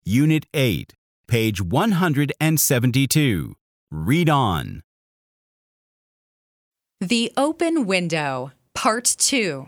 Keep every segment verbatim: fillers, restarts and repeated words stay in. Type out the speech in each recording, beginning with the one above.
Unit eight, page one hundred seventy-two. Read on. The Open Window, Part two.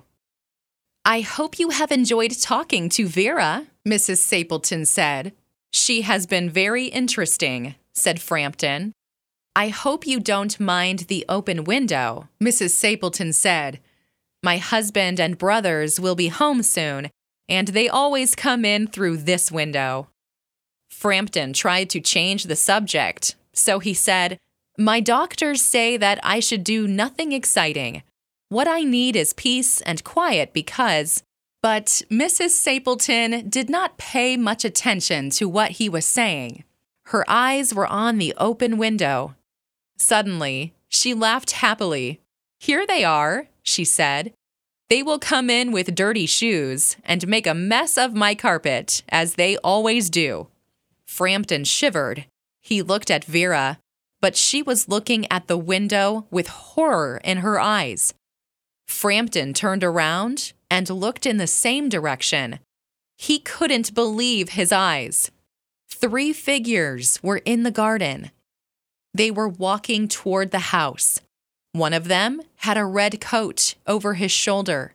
I hope you have enjoyed talking to Vera, Missus Sapleton said. She has been very interesting, said Frampton. I hope you don't mind the open window, Missus Sapleton said. My husband and brothers will be home soon, and they always come in through this window. Frampton tried to change the subject, so he said, My doctors say that I should do nothing exciting. What I need is peace and quiet because... But Missus Sapleton did not pay much attention to what he was saying. Her eyes were on the open window. Suddenly, she laughed happily. Here they are, she said. They will come in with dirty shoes and make a mess of my carpet, as they always do. Frampton shivered. He looked at Vera, but she was looking at the window with horror in her eyes. Frampton turned around and looked in the same direction. He couldn't believe his eyes. Three figures were in the garden. They were walking toward the house. One of them had a red coat over his shoulder.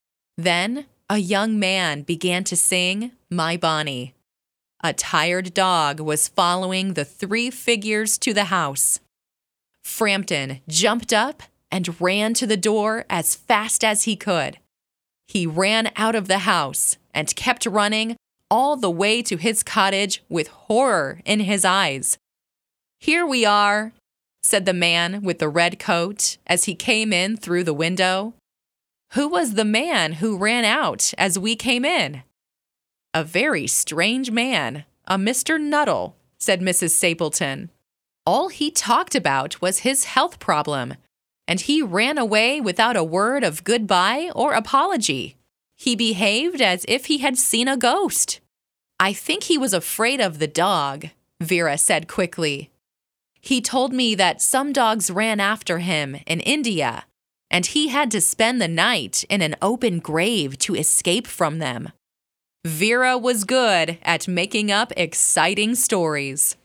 Then a young man began to sing My Bonnie. A tired dog was following the three figures to the house. Frampton jumped up and ran to the door as fast as he could. He ran out of the house and kept running all the way to his cottage with horror in his eyes. Here we are, said the man with the red coat as he came in through the window. Who was the man who ran out as we came in? A very strange man, a Mister Nuttall, said Missus Sapleton. All he talked about was his health problem, and he ran away without a word of goodbye or apology. He behaved as if he had seen a ghost. I think he was afraid of the dog, Vera said quickly. He told me that some dogs ran after him in India, and he had to spend the night in an open grave to escape from them. Vera was good at making up exciting stories.